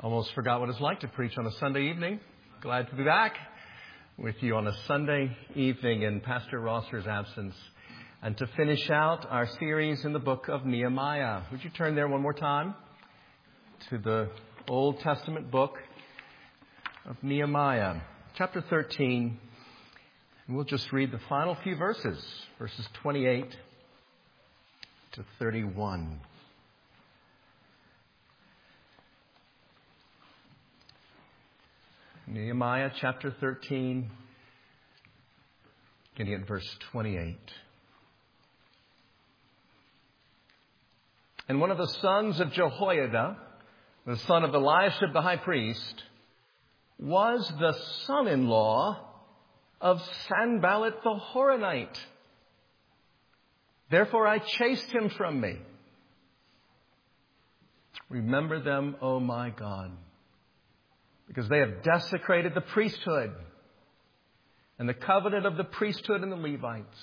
Almost forgot what it's like to preach on a Sunday evening. Glad to be back with you on a Sunday evening in Pastor Rosser's absence and to finish out our series in the book of Nehemiah. Would you turn there one more time to the Old Testament book of Nehemiah, chapter 13. And we'll just read the final few verses 28 to 31. Nehemiah chapter 13, beginning at verse 28. And one of the sons of Jehoiada, the son of Eliashib the high priest, was the son-in-law of Sanballat the Horonite. Therefore I chased him from me. Remember them, O my God, because they have desecrated the priesthood and the covenant of the priesthood and the Levites.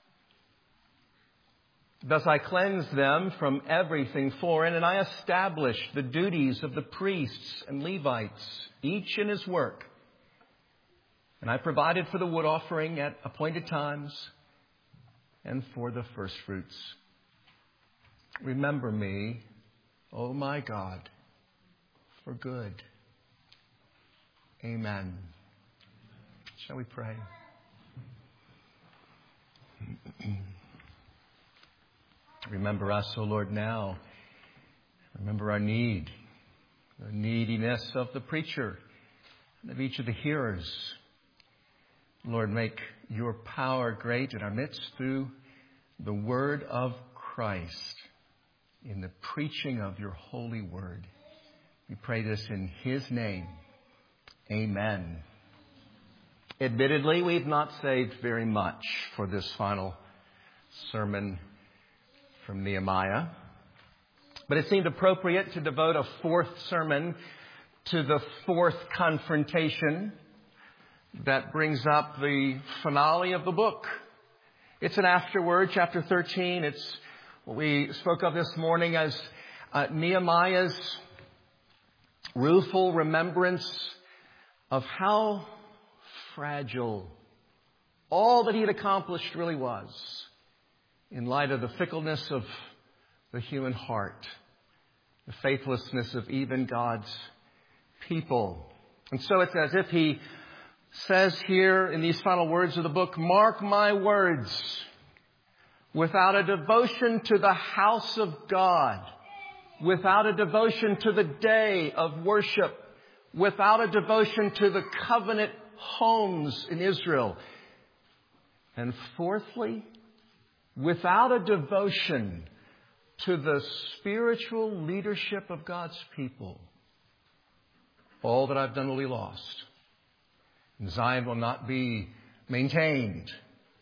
Thus I cleansed them from everything foreign, and I established the duties of the priests and Levites, each in his work. And I provided for the wood offering at appointed times and for the first fruits. Remember me, O my God, for good. Amen. Shall we pray? Remember us, O Lord, now. Remember our need, the neediness of the preacher and of each of the hearers. Lord, make your power great in our midst through the word of Christ, in the preaching of your holy word. We pray this in his name. Amen. Admittedly, we've not saved very much for this final sermon from Nehemiah, but it seemed appropriate to devote a fourth sermon to the fourth confrontation that brings up the finale of the book. It's an afterword, chapter 13. It's what we spoke of this morning as Nehemiah's rueful remembrance of how fragile all that he had accomplished really was in light of the fickleness of the human heart, the faithlessness of even God's people. And so it's as if he says here in these final words of the book, mark my words, without a devotion to the house of God, without a devotion to the day of worship, without a devotion to the covenant homes in Israel. And fourthly, without a devotion to the spiritual leadership of God's people, all that I've done will be lost. And Zion will not be maintained.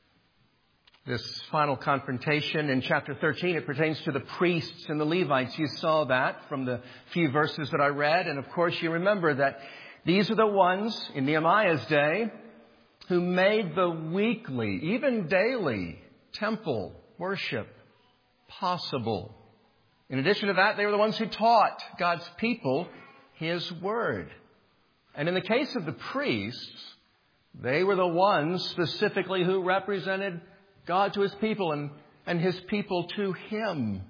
This final confrontation in chapter 13, it pertains to the priests and the Levites. You saw that from the few verses that I read. And of course, you remember that these are the ones in Nehemiah's day who made the weekly, even daily, temple worship possible. In addition to that, they were the ones who taught God's people his word. And in the case of the priests, they were the ones specifically who represented God to his people and his people to him.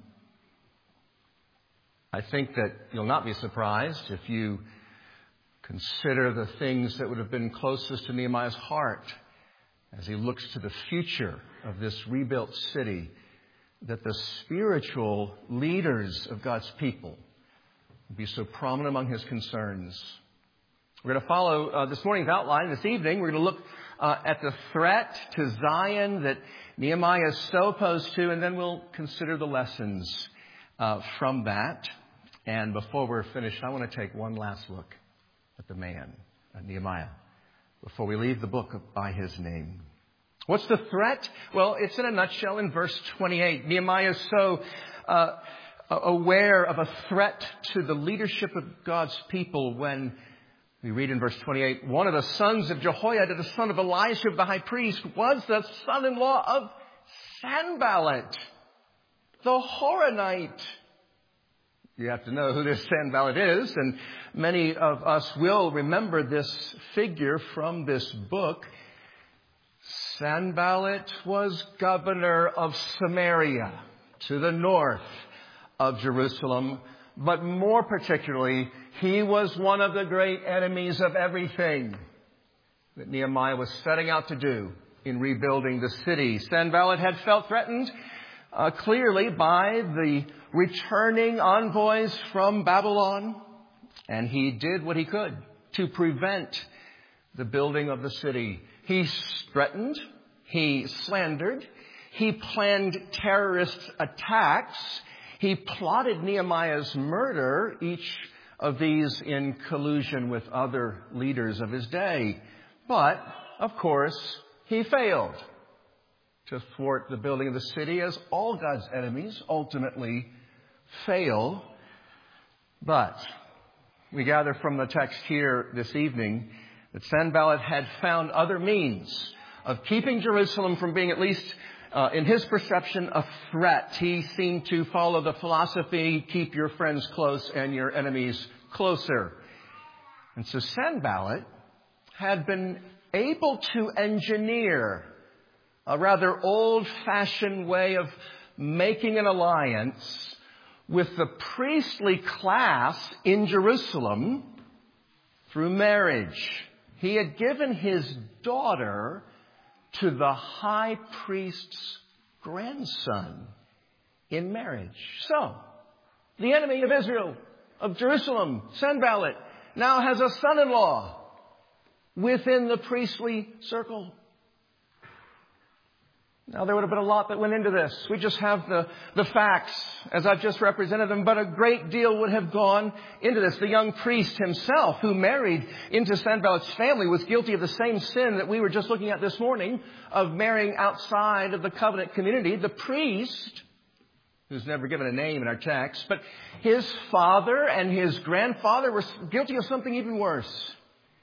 I think that you'll not be surprised if you consider the things that would have been closest to Nehemiah's heart as he looks to the future of this rebuilt city, that the spiritual leaders of God's people would be so prominent among his concerns. We're going to follow this morning's outline. This evening, we're going to look at the threat to Zion that Nehemiah is so opposed to, and then we'll consider the lessons from that. And before we're finished, I want to take one last look at the man, at Nehemiah, before we leave the book by his name. What's the threat? Well, it's in a nutshell in verse 28. Nehemiah is so aware of a threat to the leadership of God's people when we read in verse 28, one of the sons of Jehoiada, the son of Eliashib the high priest, was the son-in-law of Sanballat the Horonite. You have to know who this Sanballat is, and many of us will remember this figure from this book. Sanballat was governor of Samaria, to the north of Jerusalem, but more particularly, he was one of the great enemies of everything that Nehemiah was setting out to do in rebuilding the city. Sanballat had felt threatened clearly by the returning envoys from Babylon, and he did what he could to prevent the building of the city. He threatened, he slandered, he planned terrorist attacks, he plotted Nehemiah's murder, each of these in collusion with other leaders of his day. But, of course, he failed to thwart the building of the city, as all God's enemies ultimately fail. But we gather from the text here this evening that Sanballat had found other means of keeping Jerusalem from being, at least in his perception, a threat. He seemed to follow the philosophy, keep your friends close and your enemies closer. And so Sanballat had been able to engineer a rather old-fashioned way of making an alliance with the priestly class in Jerusalem through marriage. He had given his daughter to the high priest's grandson in marriage. So, the enemy of Israel, of Jerusalem, Sanballat, now has a son-in-law within the priestly circle. Now, there would have been a lot that went into this. We just have the facts as I've just represented them, but a great deal would have gone into this. The young priest himself, who married into Sanballat's family, was guilty of the same sin that we were just looking at this morning, of marrying outside of the covenant community. The priest, who's never given a name in our text, but his father and his grandfather were guilty of something even worse.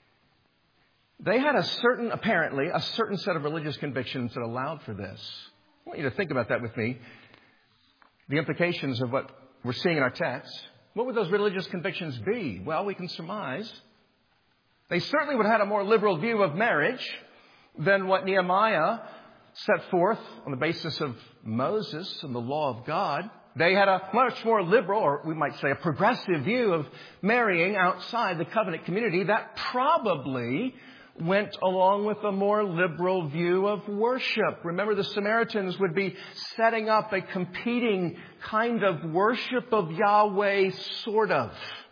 They had apparently a certain set of religious convictions that allowed for this. I want you to think about that with me. The implications of what we're seeing in our text. What would those religious convictions be? Well, we can surmise. They certainly would have had a more liberal view of marriage than what Nehemiah set forth on the basis of Moses and the law of God. They had a much more liberal, or we might say a progressive view of marrying outside the covenant community. That probably went along with a more liberal view of worship. Remember, the Samaritans would be setting up a competing kind of worship of Yahweh, sort of,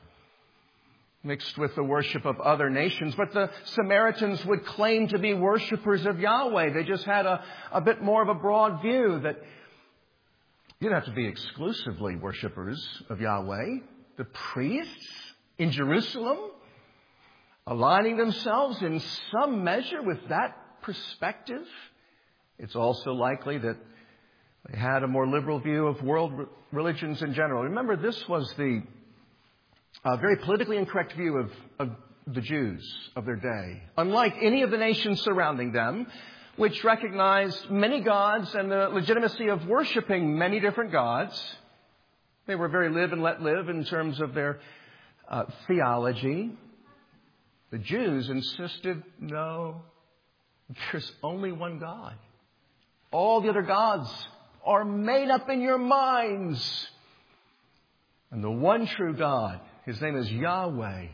mixed with the worship of other nations. But the Samaritans would claim to be worshipers of Yahweh. They just had a bit more of a broad view that you didn't have to be exclusively worshipers of Yahweh. The priests in Jerusalem, aligning themselves in some measure with that perspective. It's also likely that they had a more liberal view of world religions in general. Remember, this was the very politically incorrect view of the Jews of their day. Unlike any of the nations surrounding them, which recognized many gods and the legitimacy of worshiping many different gods, they were very live and let live in terms of their theology. The Jews insisted, no, there's only one God. All the other gods are made up in your minds. And the one true God, his name is Yahweh,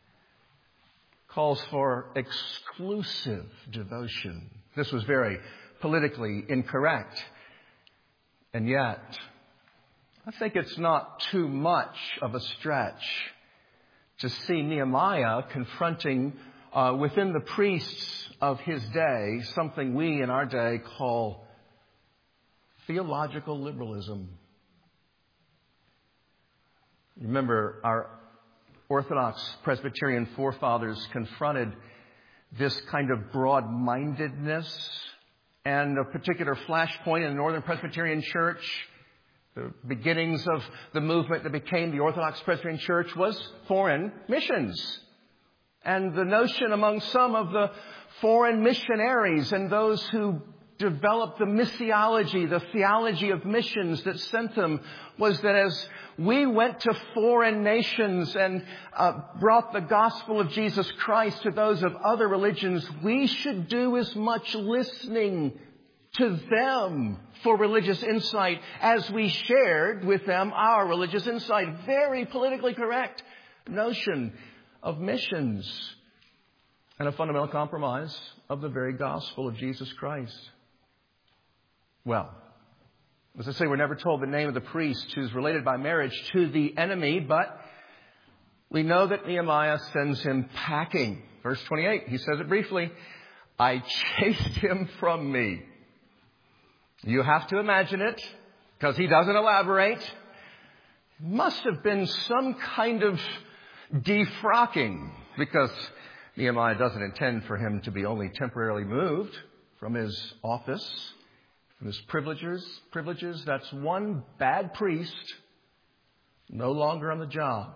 calls for exclusive devotion. This was very politically incorrect. And yet, I think it's not too much of a stretch to see Nehemiah confronting within the priests of his day something we in our day call theological liberalism. Remember, our Orthodox Presbyterian forefathers confronted this kind of broad-mindedness, and a particular flashpoint in the Northern Presbyterian Church, the beginnings of the movement that became the Orthodox Presbyterian Church, was foreign missions. And the notion among some of the foreign missionaries and those who developed the missiology, the theology of missions that sent them, was that as we went to foreign nations and brought the gospel of Jesus Christ to those of other religions, we should do as much listening to them for religious insight as we shared with them our religious insight. Very politically correct notion of missions, and a fundamental compromise of the very gospel of Jesus Christ. Well, as I say, we're never told the name of the priest who's related by marriage to the enemy, but we know that Nehemiah sends him packing. Verse 28, he says it briefly, I chased him from me. You have to imagine it, because he doesn't elaborate. It must have been some kind of defrocking, because Nehemiah doesn't intend for him to be only temporarily moved from his office, from his privileges. That's one bad priest no longer on the job.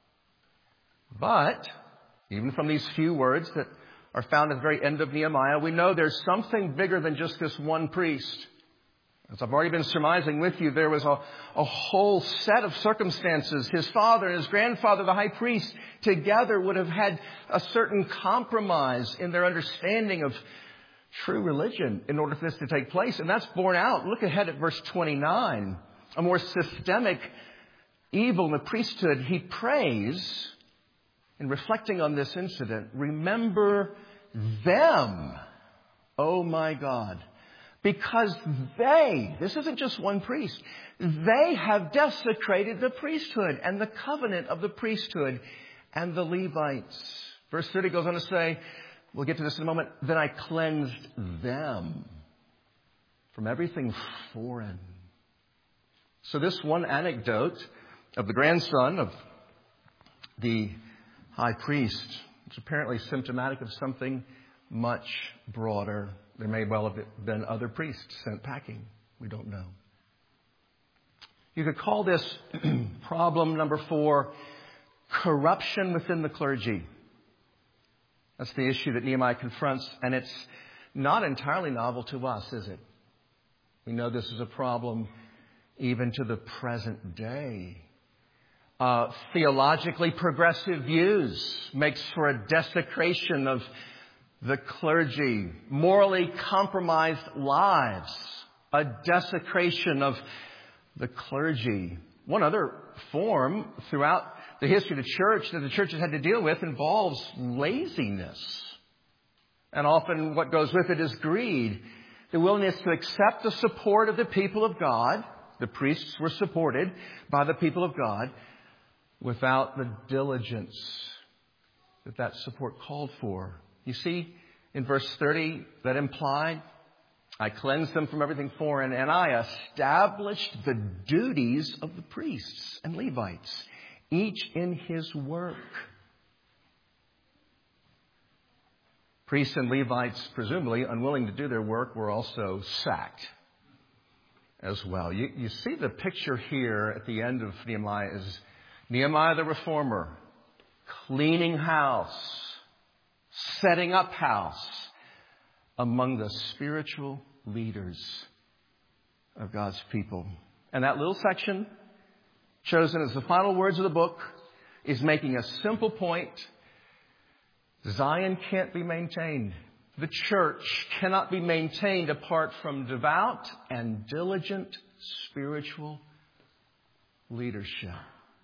But even from these few words that are found at the very end of Nehemiah, we know there's something bigger than just this one priest. As I've already been surmising with you, there was a whole set of circumstances. His father and his grandfather, the high priest, together would have had a certain compromise in their understanding of true religion in order for this to take place. And that's borne out. Look ahead at verse 29. A more systemic evil in the priesthood. He prays, in reflecting on this incident, remember them, oh my God. Because this isn't just one priest, they have desecrated the priesthood and the covenant of the priesthood and the Levites. Verse 30 goes on to say, we'll get to this in a moment, then I cleansed them from everything foreign. So this one anecdote of the grandson of the high priest is apparently symptomatic of something much broader. There may well have been other priests sent packing. We don't know. You could call this problem number 4, corruption within the clergy. That's the issue that Nehemiah confronts, and it's not entirely novel to us, is it? We know this is a problem even to the present day. Theologically progressive views makes for a desecration of the clergy, morally compromised lives, a desecration of the clergy. One other form throughout the history of the church that the church has had to deal with involves laziness. And often what goes with it is greed. The willingness to accept the support of the people of God. The priests were supported by the people of God without the diligence that support called for. You see, in verse 30, that implied, I cleansed them from everything foreign, and I established the duties of the priests and Levites, each in his work. Priests and Levites, presumably unwilling to do their work, were also sacked as well. You see the picture here at the end of Nehemiah is Nehemiah the reformer, cleaning house, setting up house among the spiritual leaders of God's people. And that little section, chosen as the final words of the book, is making a simple point. Zion can't be maintained. The church cannot be maintained apart from devout and diligent spiritual leadership.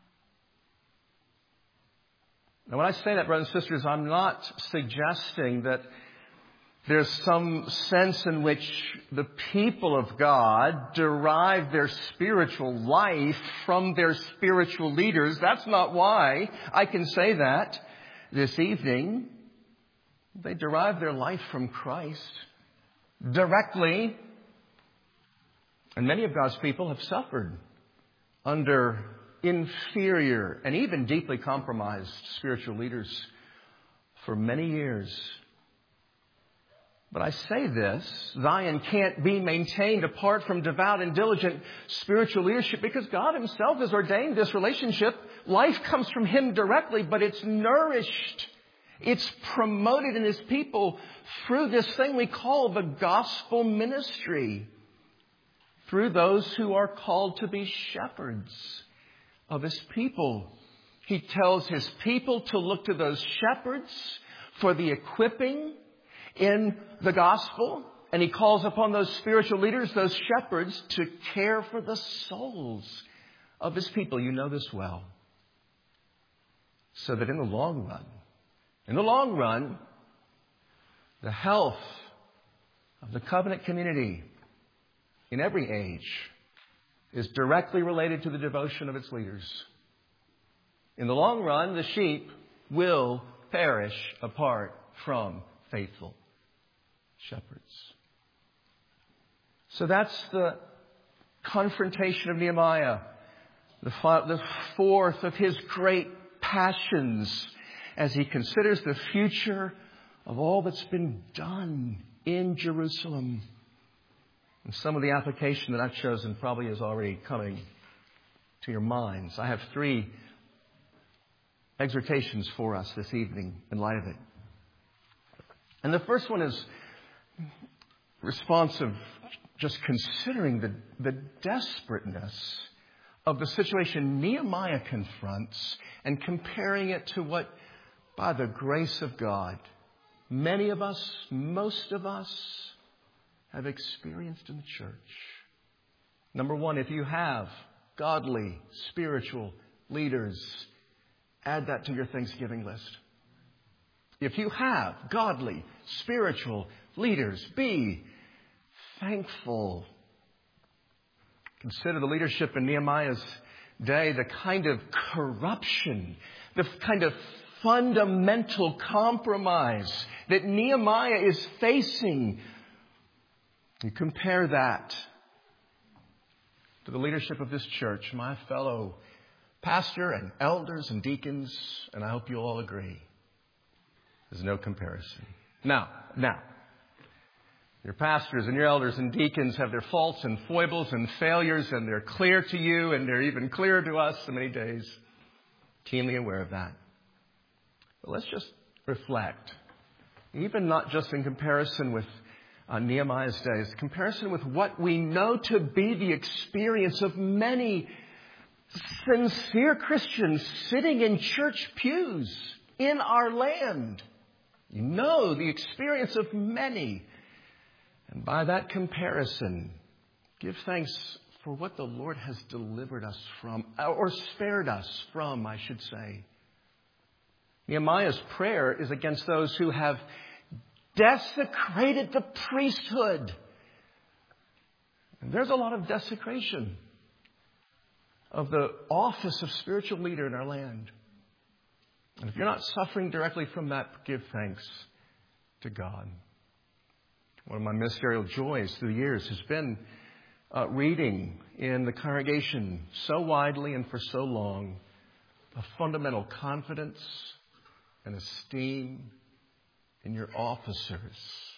Now, when I say that, brothers and sisters, I'm not suggesting that there's some sense in which the people of God derive their spiritual life from their spiritual leaders. That's not why I can say that this evening. They derive their life from Christ directly. And many of God's people have suffered under inferior and even deeply compromised spiritual leaders for many years. But I say this, Zion can't be maintained apart from devout and diligent spiritual leadership because God himself has ordained this relationship. Life comes from him directly, but it's nourished It's promoted in His people through this thing we call the gospel ministry. Through those who are called to be shepherds of His people. He tells His people to look to those shepherds for the equipping in the gospel. And He calls upon those spiritual leaders, those shepherds, to care for the souls of His people. You know this well. So that in the long run, the health of the covenant community in every age is directly related to the devotion of its leaders. In the long run, the sheep will perish apart from faithful shepherds. So that's the confrontation of Nehemiah, the fourth of his great passions as he considers the future of all that's been done in Jerusalem. And some of the application that I've chosen probably is already coming to your minds. I have 3 exhortations for us this evening in light of it. And the first one is responsive, just considering the desperateness of the situation Nehemiah confronts and comparing it to what, by the grace of God, many of us, most of us, have experienced in the church. Number 1, if you have godly, spiritual leaders, add that to your Thanksgiving list. If you have godly, spiritual leaders, be thankful. Consider the leadership in Nehemiah's day, the kind of corruption, the kind of fundamental compromise that Nehemiah is facing. You compare that to the leadership of this church, my fellow pastor and elders and deacons, and I hope you'll all agree, there's no comparison. Now, your pastors and your elders and deacons have their faults and foibles and failures, and they're clear to you, and they're even clearer to us in many days. Keenly aware of that. But let's just reflect, even not just in comparison with Nehemiah's days, comparison with what we know to be the experience of many sincere Christians sitting in church pews in our land. You know the experience of many. And by that comparison, give thanks for what the Lord has delivered us from, or spared us from, I should say. Nehemiah's prayer is against those who have desecrated the priesthood. And there's a lot of desecration of the office of spiritual leader in our land. And if you're not suffering directly from that, give thanks to God. One of my ministerial joys through the years has been reading in the congregation so widely and for so long a fundamental confidence and esteem in your officers.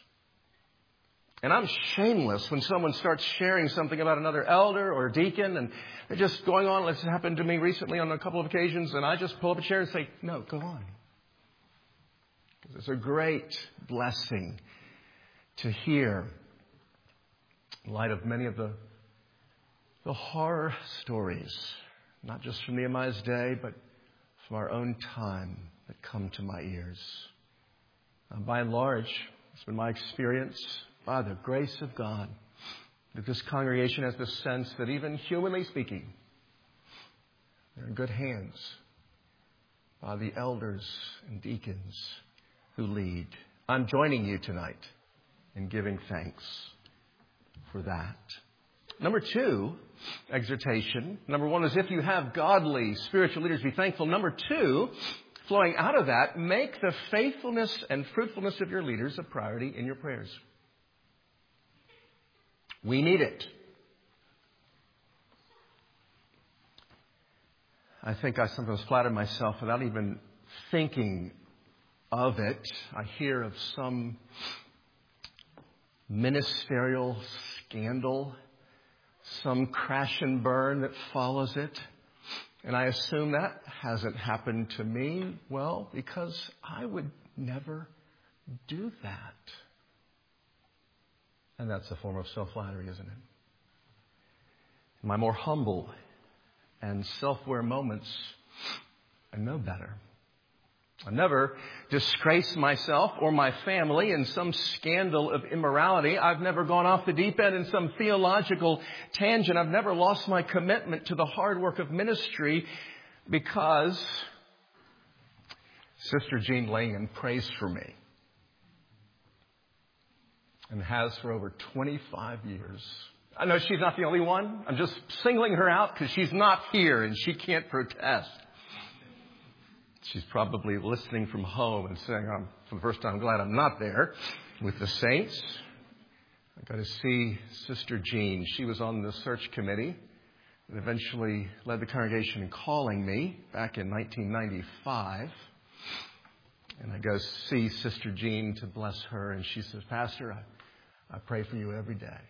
And I'm shameless when someone starts sharing something about another elder or deacon, and they're just going on. It's happened to me recently on a couple of occasions, and I just pull up a chair and say, no, go on. Because it's a great blessing to hear, in light of many of the horror stories, not just from Nehemiah's day, but from our own time that come to my ears. By and large, it's been my experience, by the grace of God, that this congregation has the sense that even humanly speaking, they're in good hands by the elders and deacons who lead. I'm joining you tonight in giving thanks for that. Number 2, exhortation. Number 1 is if you have godly spiritual leaders, be thankful. Number 2, flowing out of that, make the faithfulness and fruitfulness of your leaders a priority in your prayers. We need it. I think I sometimes flatter myself without even thinking of it. I hear of some ministerial scandal, some crash and burn that follows it. And I assume that hasn't happened to me, well, because I would never do that. And that's a form of self-flattery, isn't it? In my more humble and self-aware moments, I know better. I've never disgraced myself or my family in some scandal of immorality. I've never gone off the deep end in some theological tangent. I've never lost my commitment to the hard work of ministry because Sister Jean Langan prays for me and has for over 25 years. I know she's not the only one. I'm just singling her out because she's not here and she can't protest. She's probably listening from home and saying, for the first time, I'm glad I'm not there with the saints. I got to see Sister Jean. She was on the search committee that eventually led the congregation in calling me back in 1995. And I go see Sister Jean to bless her. And she says, Pastor, I pray for you every day.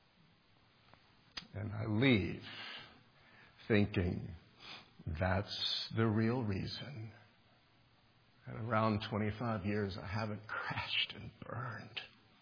And I leave thinking that's the real reason. At around 25 years, I haven't crashed and burned.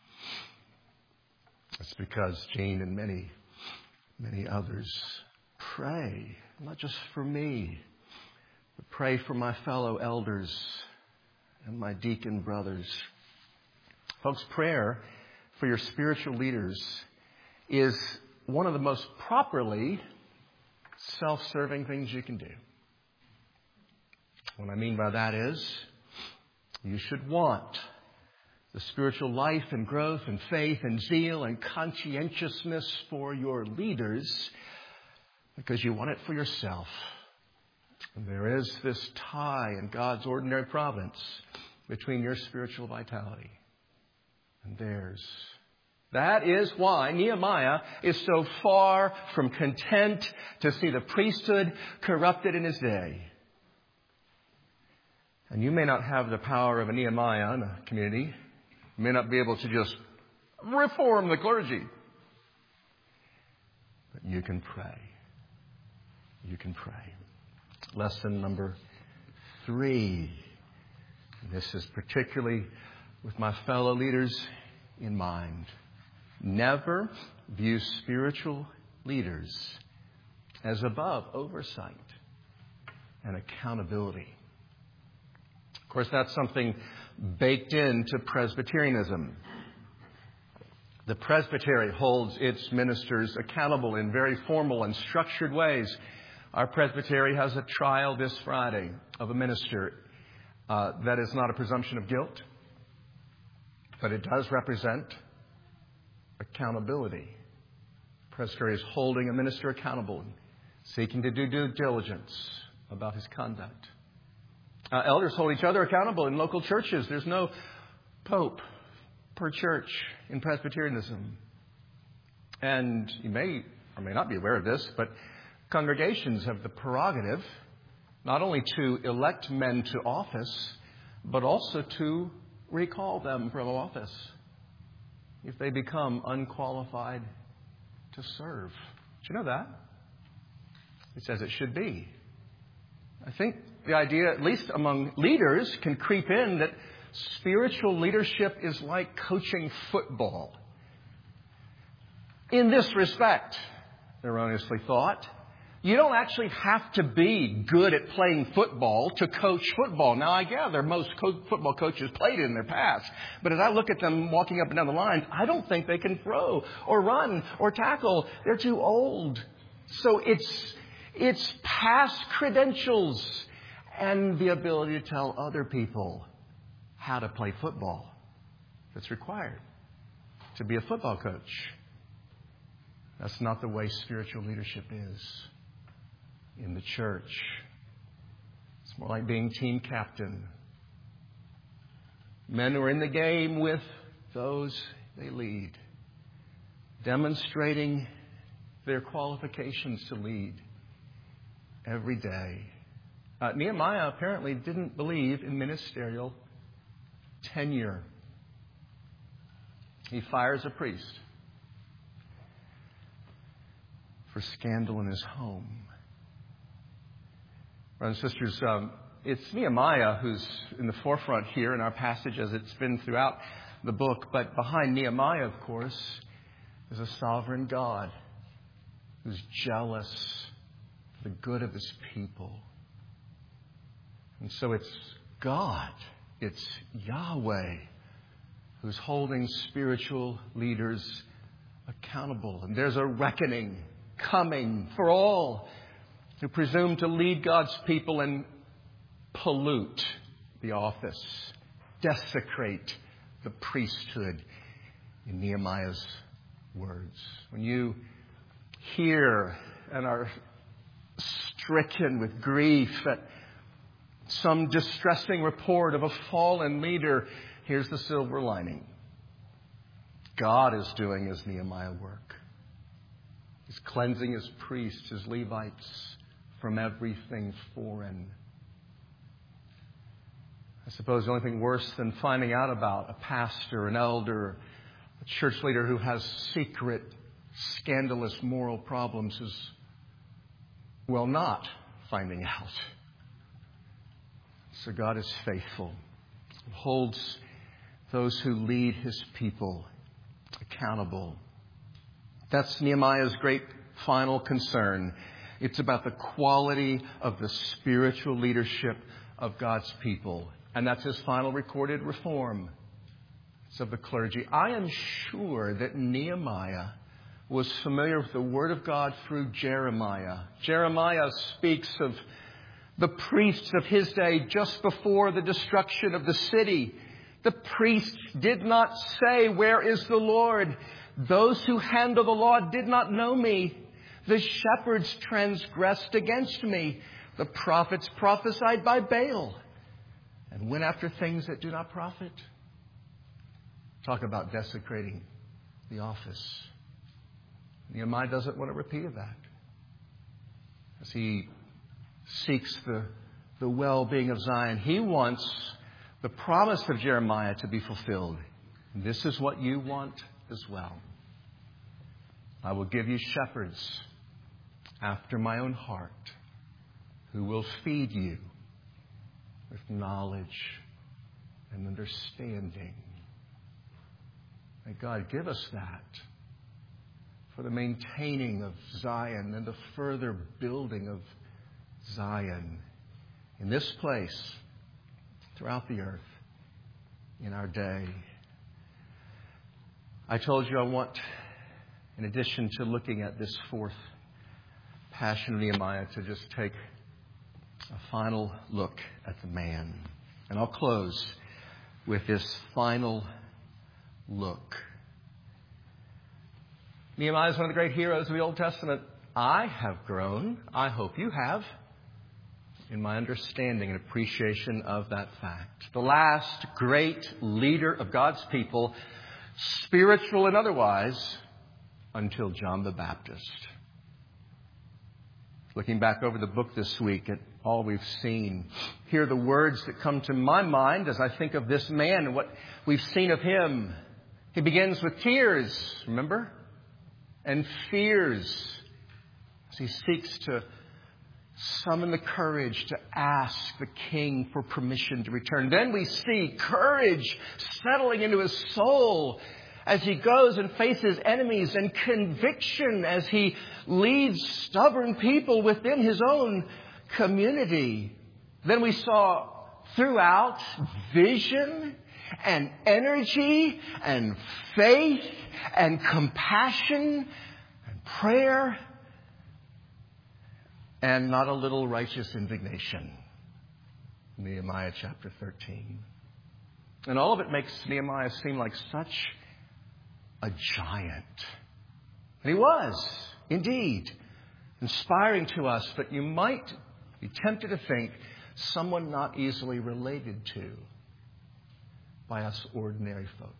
It's because Jean and many, many others pray, not just for me, but pray for my fellow elders and my deacon brothers. Folks, prayer for your spiritual leaders is one of the most properly self-serving things you can do. What I mean by that is, you should want the spiritual life and growth and faith and zeal and conscientiousness for your leaders because you want it for yourself. And there is this tie in God's ordinary providence between your spiritual vitality and theirs. That is why Nehemiah is so far from content to see the priesthood corrupted in his day. And you may not have the power of a Nehemiah in a community. You may not be able to just reform the clergy. But you can pray. You can pray. Lesson number 3. This is particularly with my fellow leaders in mind. Never view spiritual leaders as above oversight and accountability. Of course, that's something baked into Presbyterianism. The presbytery holds its ministers accountable in very formal and structured ways. Our presbytery has a trial this Friday of a minister. That is not a presumption of guilt, but it does represent accountability. The presbytery is holding a minister accountable and seeking to do due diligence about his conduct. Elders hold each other accountable in local churches. There's no pope per church in Presbyterianism. And you may or may not be aware of this, but congregations have the prerogative not only to elect men to office, but also to recall them from office if they become unqualified to serve. Did you know that? It's as it should be. I think the idea, at least among leaders, can creep in that spiritual leadership is like coaching football. In this respect, erroneously thought, you don't actually have to be good at playing football to coach football. Now, I gather most football coaches played it in their past. But as I look at them walking up and down the lines, I don't think they can throw or run or tackle. They're too old. So it's past credentials and the ability to tell other people how to play football that's required to be a football coach. That's not the way spiritual leadership is in the church. It's more like being team captain. Men who are in the game with those they lead, demonstrating their qualifications to lead every day. Nehemiah apparently didn't believe in ministerial tenure. He fires a priest for scandal in his home. Brothers and sisters, it's Nehemiah who's in the forefront here in our passage as it's been throughout the book. But behind Nehemiah, of course, is a sovereign God who's jealous for the good of his people. And so it's God, it's Yahweh, who's holding spiritual leaders accountable. And there's a reckoning coming for all who presume to lead God's people and pollute the office, desecrate the priesthood, in Nehemiah's words. When you hear and are stricken with grief at some distressing report of a fallen leader, here's the silver lining. God is doing his Nehemiah work. He's cleansing his priests, his Levites, from everything foreign. I suppose the only thing worse than finding out about a pastor, an elder, a church leader who has secret, scandalous moral problems is, well, not finding out. So God is faithful. He holds those who lead his people accountable. That's Nehemiah's great final concern. It's about the quality of the spiritual leadership of God's people. And that's his final recorded reform. It's of the clergy. I am sure that Nehemiah was familiar with the Word of God through Jeremiah. Jeremiah speaks of the priests of his day just before the destruction of the city. The priests did not say, "Where is the Lord?" Those who handle the law did not know me. The shepherds transgressed against me. The prophets prophesied by Baal and went after things that do not profit. Talk about desecrating the office. Nehemiah doesn't want a repeat of that. As he seeks the well-being of Zion, he wants the promise of Jeremiah to be fulfilled. And this is what you want as well. I will give you shepherds after my own heart who will feed you with knowledge and understanding. May God give us that for the maintaining of Zion and the further building of Zion in this place, throughout the earth, in our day. I told you I want, in addition to looking at this fourth passion of Nehemiah, to just take a final look at the man. And I'll close with this final look. Nehemiah is one of the great heroes of the Old Testament. I have grown, I hope you have, in my understanding and appreciation of that fact. The last great leader of God's people, spiritual and otherwise, until John the Baptist. Looking back over the book this week at all we've seen, here are the words that come to my mind as I think of this man and what we've seen of him. He begins with tears, remember? And fears as he seeks to summon the courage to ask the king for permission to return. Then we see courage settling into his soul as he goes and faces enemies, and conviction as he leads stubborn people within his own community. Then we saw throughout vision and energy and faith and compassion and prayer and not a little righteous indignation. Nehemiah chapter 13. And all of it makes Nehemiah seem like such a giant. And he was, indeed, inspiring to us, but you might be tempted to think someone not easily related to by us ordinary folk.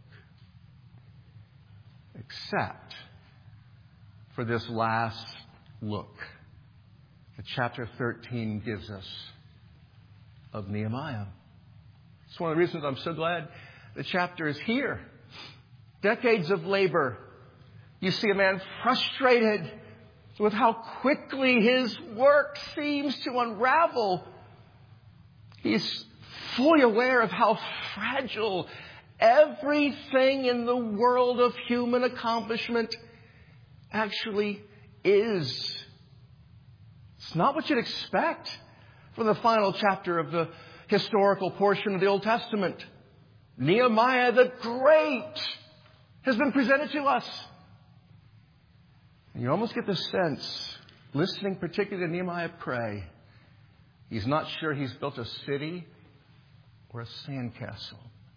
Except for this last look that chapter 13 gives us of Nehemiah. It's one of the reasons I'm so glad the chapter is here. Decades of labor. You see a man frustrated with how quickly his work seems to unravel. He's fully aware of how fragile everything in the world of human accomplishment actually is. It's not what you'd expect from the final chapter of the historical portion of the Old Testament. Nehemiah the Great has been presented to us. And you almost get the sense, listening particularly to Nehemiah pray, he's not sure he's built a city or a sandcastle.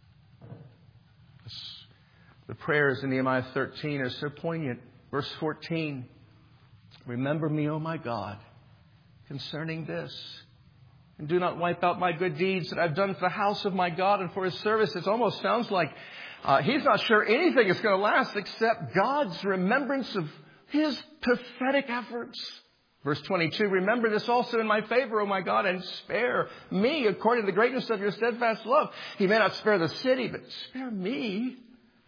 The prayers in Nehemiah 13 are so poignant. Verse 14, remember me, O my God, concerning this. And do not wipe out my good deeds that I've done for the house of my God and for His service. It almost sounds like he's not sure anything is going to last except God's remembrance of His pathetic efforts. Verse 22, remember this also in my favor, O my God, and spare me according to the greatness of your steadfast love. He may not spare the city, but spare me.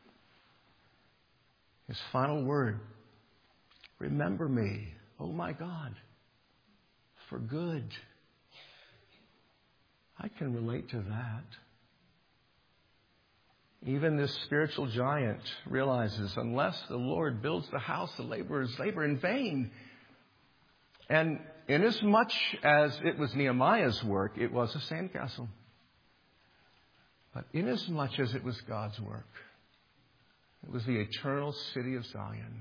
His final word, remember me, O my God, for good. I can relate to that. Even this spiritual giant realizes unless the Lord builds the house, the laborers labor in vain. And inasmuch as it was Nehemiah's work, it was a sandcastle. But inasmuch as it was God's work, it was the eternal city of Zion.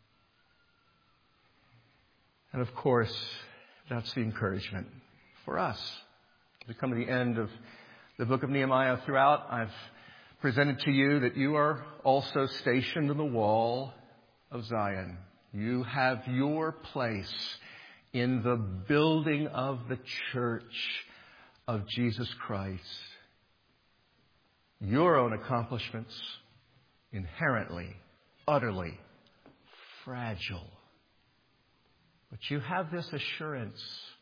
And of course, that's the encouragement for us. We come to the end of the book of Nehemiah. Throughout, I've presented to you that you are also stationed in the wall of Zion. You have your place in the building of the church of Jesus Christ. Your own accomplishments, inherently, utterly fragile. But you have this assurance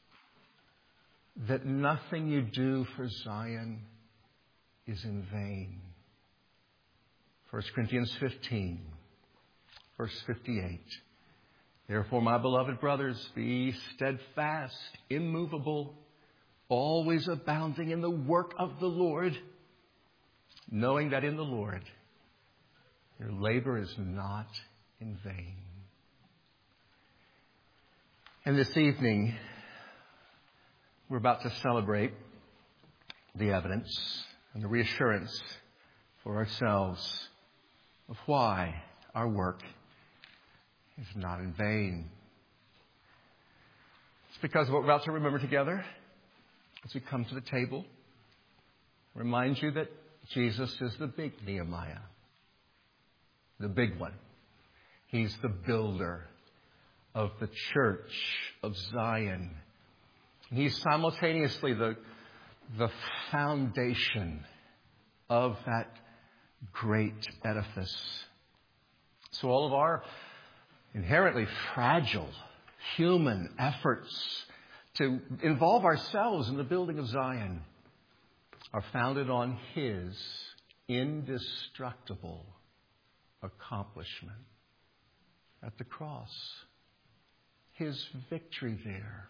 that nothing you do for Zion is in vain. 1 Corinthians 15, verse 58. Therefore, my beloved brothers, be steadfast, immovable, always abounding in the work of the Lord, knowing that in the Lord your labor is not in vain. And this evening, we're about to celebrate the evidence and the reassurance for ourselves of why our work is not in vain. It's because of what we're about to remember together as we come to the table. Remind you that Jesus is the big Nehemiah, the big one. He's the builder of the church of Zion. And He's simultaneously the foundation of that great edifice. So all of our inherently fragile human efforts to involve ourselves in the building of Zion are founded on His indestructible accomplishment at the cross. His victory there.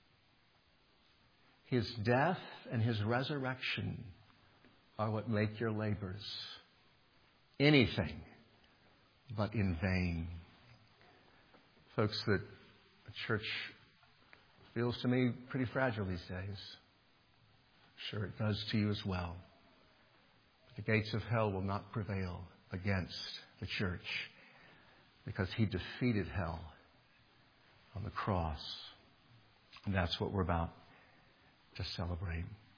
His death and His resurrection are what make your labors anything but in vain. Folks, the church feels to me pretty fragile these days. Sure, it does to you as well. But the gates of hell will not prevail against the church because He defeated hell on the cross. And that's what we're about to celebrate.